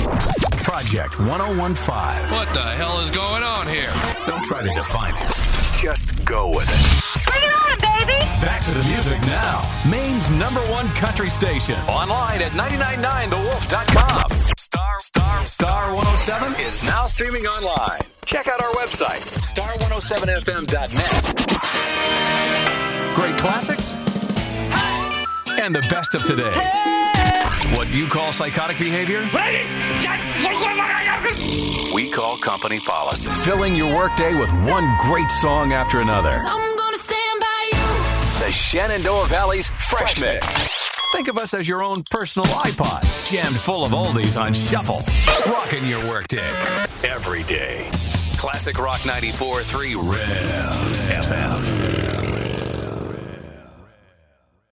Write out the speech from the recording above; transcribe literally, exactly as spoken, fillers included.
Project one oh one five. What the hell is going on here? Don't try to define it. Just go with it. Bring it on, baby! Back to the music now. Maine's number one country station. Online at nine nine nine the wolf dot com. Star, star, Star one oh seven is now streaming online. Check out our website, star one oh seven f m dot net. Great classics and the best of today. What you call psychotic behavior, we call company policy. Filling your workday with one great song after another. I'm gonna stand by you. The Shenandoah Valley's Fresh Mix. Think of us as your own personal iPod, jammed full of oldies on shuffle. Rocking your workday every day. Classic Rock ninety-four point three Rev F M.